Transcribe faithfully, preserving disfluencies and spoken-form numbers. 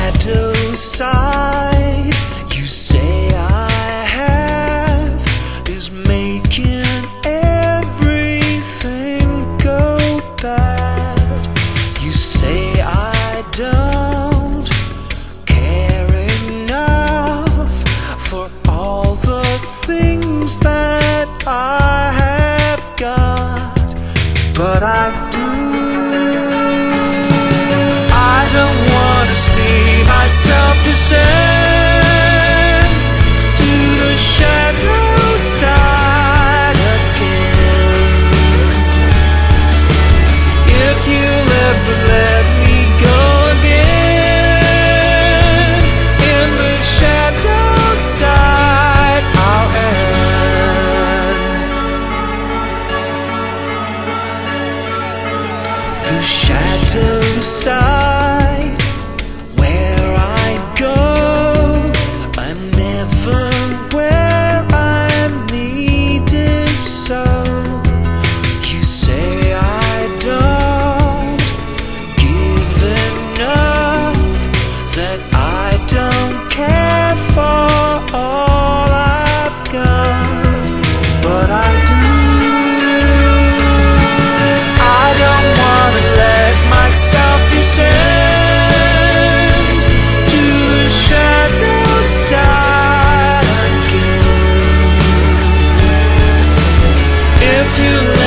shadow side you say I have is making everything go bad. You say I don't care enough for all the things that I have got, but I do. I don't want to see myself descend to the shadow side again. If you'll ever let me go again, in the shadow side I'll end. The shadow side, where I go, I'm never where I'm needed. So you say I don't give enough, that I don't care for all I've got, but I do. I don't want to let myself descend to the shadow side again. If you